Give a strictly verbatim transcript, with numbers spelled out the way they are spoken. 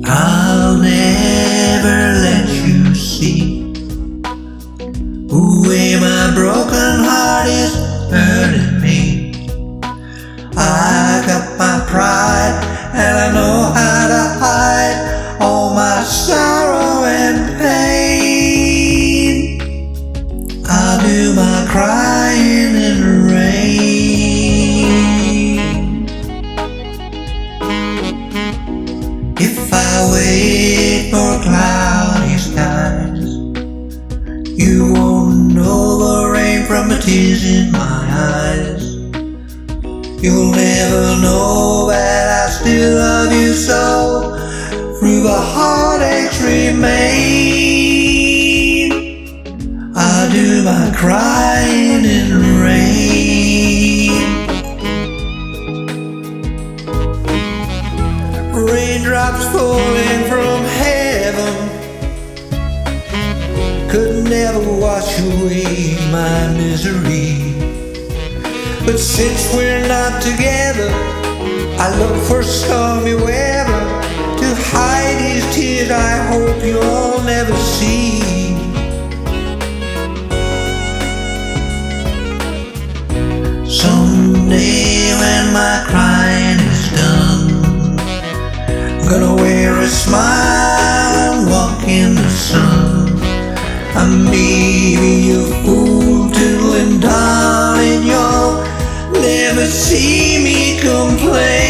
I'll never let you see the way my broken heart is hurting me. I got my pride and I know how to hide all my sorrow and pain. I'll do my crying in the rain. If I wait for cloudy skies, you won't know the rain from the tears in my eyes. You'll never know that I still love you so. Through the heartaches remain, I'll do my crying in the rain. Raindrops falling from heaven could never wash away my misery. But since we're not together, I look for stormy weather to hide these tears I hope you'll never see. Someday when my crying is done, I'm gonna wear a smile and walk in the sun. I may be a fool too, and darling, you'll never see me complain.